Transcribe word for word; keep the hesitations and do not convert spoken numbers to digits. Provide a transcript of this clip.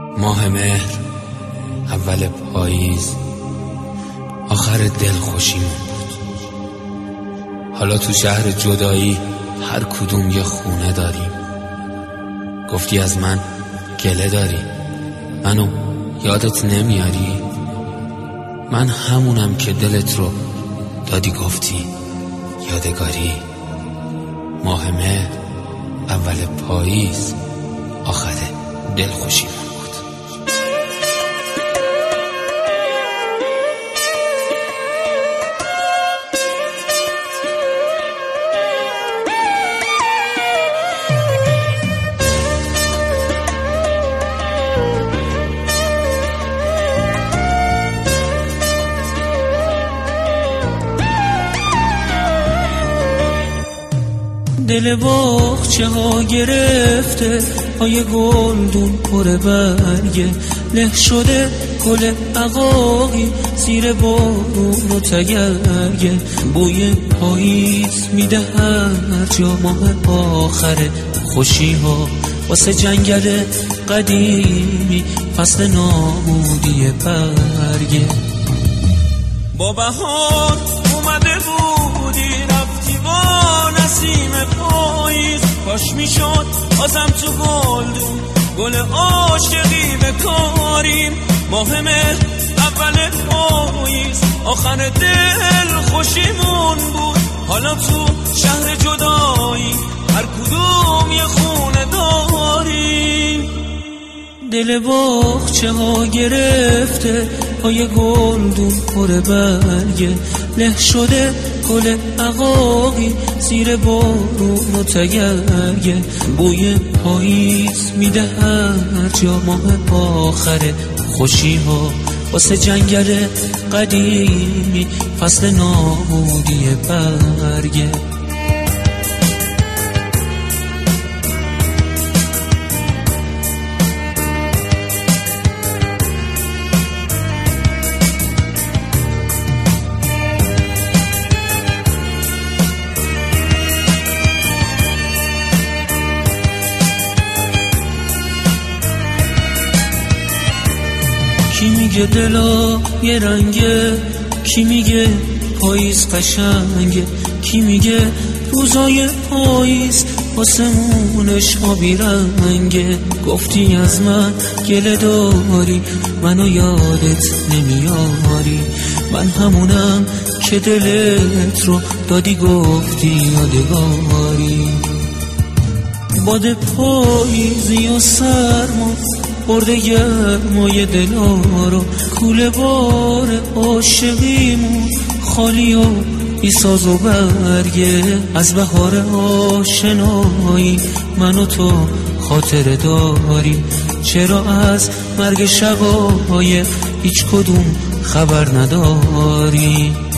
ماه مهر، اول پاییز، آخر دل خوشیمون بود. حالا تو شهر جدایی هر کدوم یه خونه داریم. گفتی از من گله داری، منو یادت نمیاری؟ من همونم که دلت رو دادی گفتی یادگاری. ماه مهر، اول پاییز، آخر دل خوشیمون بود. دل باغچه ها گرفته، پای گلدون پر برگه، له شده گل عقاقی زیر بارون و تگرگه. بوی پاییز میده هر جا، ماه آخر خوشی ها واسه جنگل قدیمی، فصل نامودی برگه. با بهار اومده بودی رفتی با نسیم پاییز، کاش میشد بازم تو گلدون گل عاشقی بکاریم. ماه مهر، اول پاییز، آخر دل خوشیمون بود. حالا تو شهر جدایی هر کدوم یه خونه داریم. دل باغچه ها گرفته، پای گلدون پر برگه، له شده گل عقاقی زیر بارون و تگرگه. بوی پاییز میده هر جا، ماه آخر خوشی ها واسه جنگل قدیمی، فصل نامودی برگه. کی میگه دلا یه رنگه، کی میگه پاییز قشنگه، کی میگه روزای پاییز آسمونش آبی رنگه. گفتی از من گله داری، منو یادت نمیاری، من همونم که دلت رو دادی گفتی یادگاری. باد پاییزی و سرما برده گرمای دلا رو، کوله بار عاشقیمون خالی و بی ساز و برگه. از بهار آشنایی من و تو خاطره داریم، چرا از مرگ شقایق هیچ کدوم خبر نداری؟